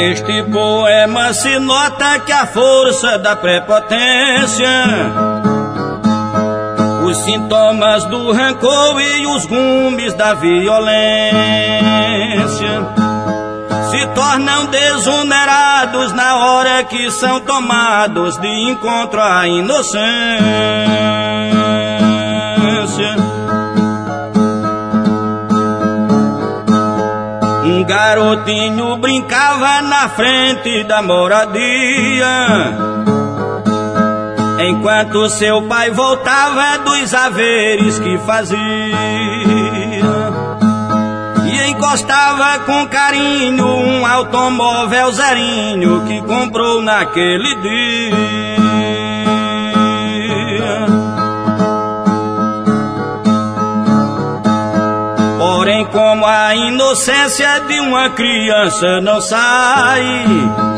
Neste poema se nota que a força da prepotência, os sintomas do rancor e os gumes da violência se tornam desonerados na hora que são tomados de encontro à inocência. Um garotinho brincava na frente da moradia, enquanto seu pai voltava dos haveres que fazia, e encostava com carinho um automóvel zerinho que comprou naquele dia. Porém, como a inocência de uma criança não sai,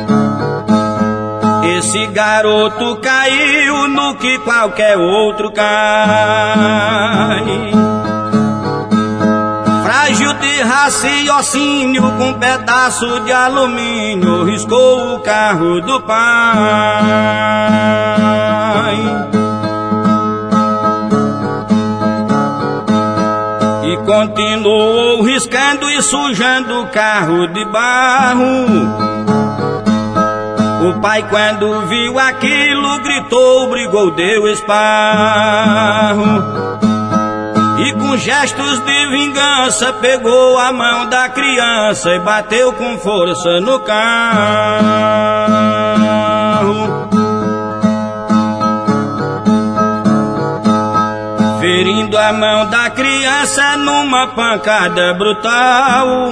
esse garoto caiu no que qualquer outro cai. Frágil de raciocínio, com um pedaço de alumínio riscou o carro do pai. E continuou riscando e sujando o carro de barro. O pai, quando viu aquilo, gritou, brigou, deu esparro, e com gestos de vingança pegou a mão da criança e bateu com força no carro, ferindo a mão da criança numa pancada brutal.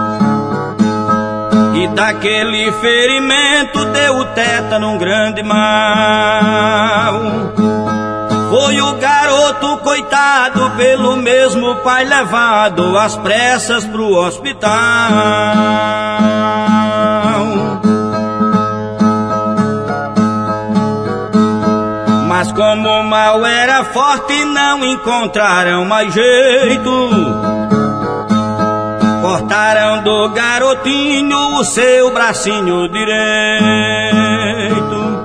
E daquele ferimento deu o tétano um grande mal. Foi o garoto coitado pelo mesmo pai levado às pressas pro hospital. Mas como o mal era forte, não encontraram mais jeito. Cortaram do garotinho o seu bracinho direito.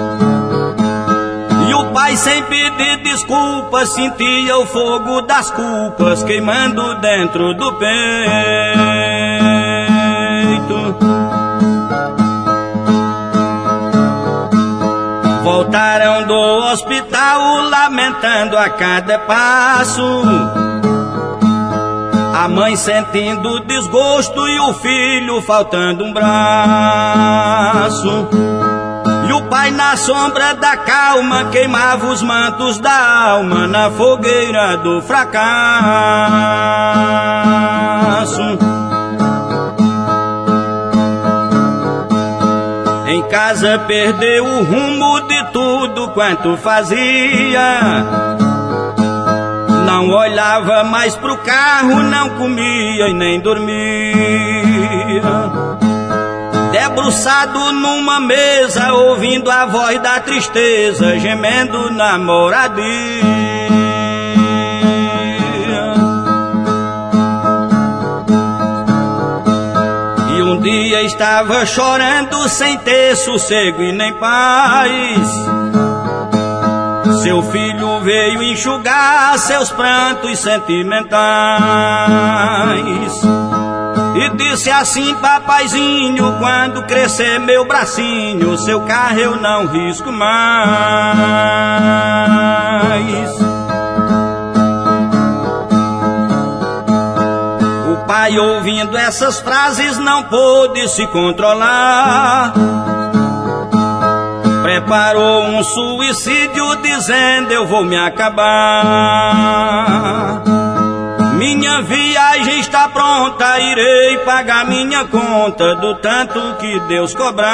E o pai, sem pedir desculpas, sentia o fogo das culpas queimando dentro do peito. Voltaram do hospital lamentando a cada passo, a mãe sentindo desgosto e o filho faltando um braço. E o pai, na sombra da calma, queimava os mantos da alma na fogueira do fracasso. Em casa perdeu o rumo de tudo quanto fazia. Não olhava mais pro carro, não comia e nem dormia. Debruçado numa mesa, ouvindo a voz da tristeza, gemendo na moradia. E um dia estava chorando sem ter sossego e nem paz. Seu filho veio enxugar seus prantos sentimentais e disse assim: papaizinho, quando crescer meu bracinho, seu carro eu não risco mais. O pai, ouvindo essas frases, não pôde se controlar. Preparou um suicídio dizendo: eu vou me acabar. Minha viagem está pronta, irei pagar minha conta do tanto que Deus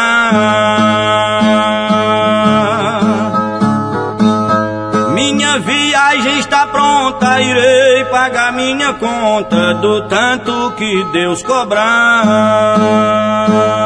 cobrar. Minha viagem está pronta, irei pagar minha conta do tanto que Deus cobrar.